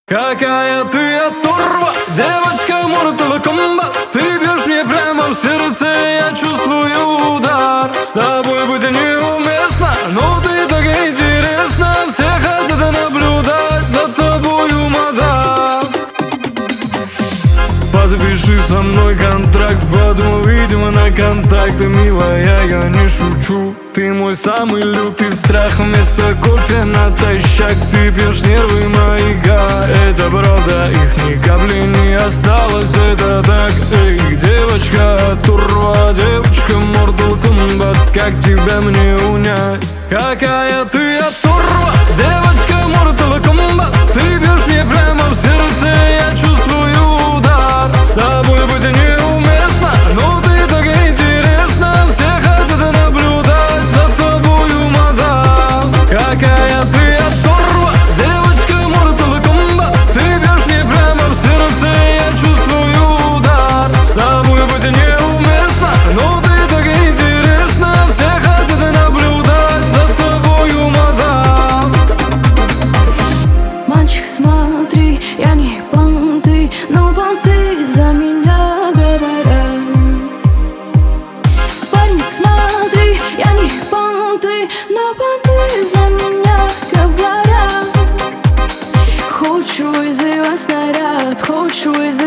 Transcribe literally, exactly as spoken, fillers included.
Какая ты оторва, девочка Mortal Kombat. Ты бьешь мне прямо в сердце, я чувствую удар. С тобой быть неуместно, но ты так интересна. Все хотят наблюдать за тобою, мадам. Подпиши со мной контракт, потом выйдем на контакты. Милая, я не шучу, ты мой самый лютый страх. Вместо кофе натощак ты пьешь нервы маяка. Это правда, их ни капли не осталось. Это так, эй, девочка турва, девочка Mortal Kombat. Как тебя мне унять? Какая ты оторва, девочка Mortal Kombat. Ты бьешь мне прямо в сердце, я чувствую удар. С тобой быть неуместно, но ты так интересна. Все хотят наблюдать за тобою, мадам. Какая ты оторва, девочка Mortal Kombat. Ты бьешь мне прямо в сердце, я чувствую удар. С тобой быть неуместно, но ты так интересна. Все хотят наблюдать за тобою, мадам. Мальчик, смотри, я не понты, но понты за меня говорят. Парень, смотри, я не понты, но понты за меня говорят. Хочу вызывать снаряд, хочу вызывать